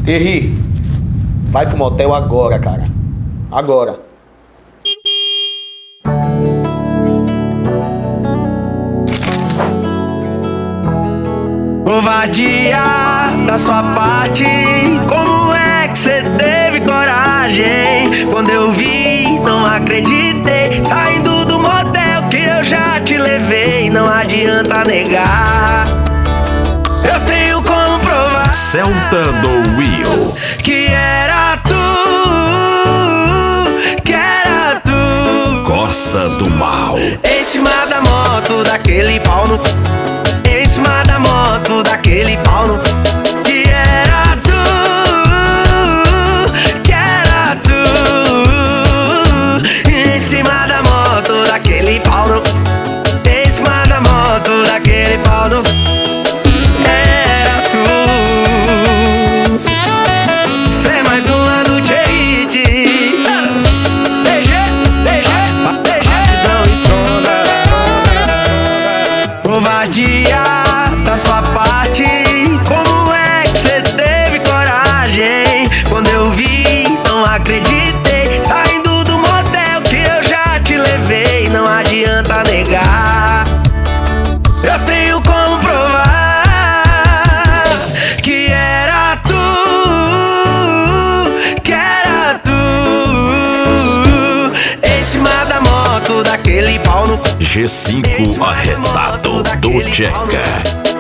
Henri, vai pro motel agora, cara. Agora. Covardia da sua parte, como é que cê teve coragem? Quando eu vi, não acreditei, saindo do motel que eu já te levei. Não adianta negar, eu tenho como provar. Celta do Will, que era tu, que era tu. Corsa do Mal, Em cima da moto, daquele pau no... Em cima da moto, daquele pau no... Que era tu, que era tu. Em cima da moto, daquele pau no... Em cima da moto, daquele pau no... Era tu. Cê mais uma do J-Hit. Batidão estronda. Covardia da sua parte, como é que cê teve coragem? Quando eu vi, não acreditei, saindo do motel que eu já te levei. Não adianta negar, eu tenho como provar. Que era tu, que era tu. Em cima da moto, daquele pau no... G5 arretado do Tcheca.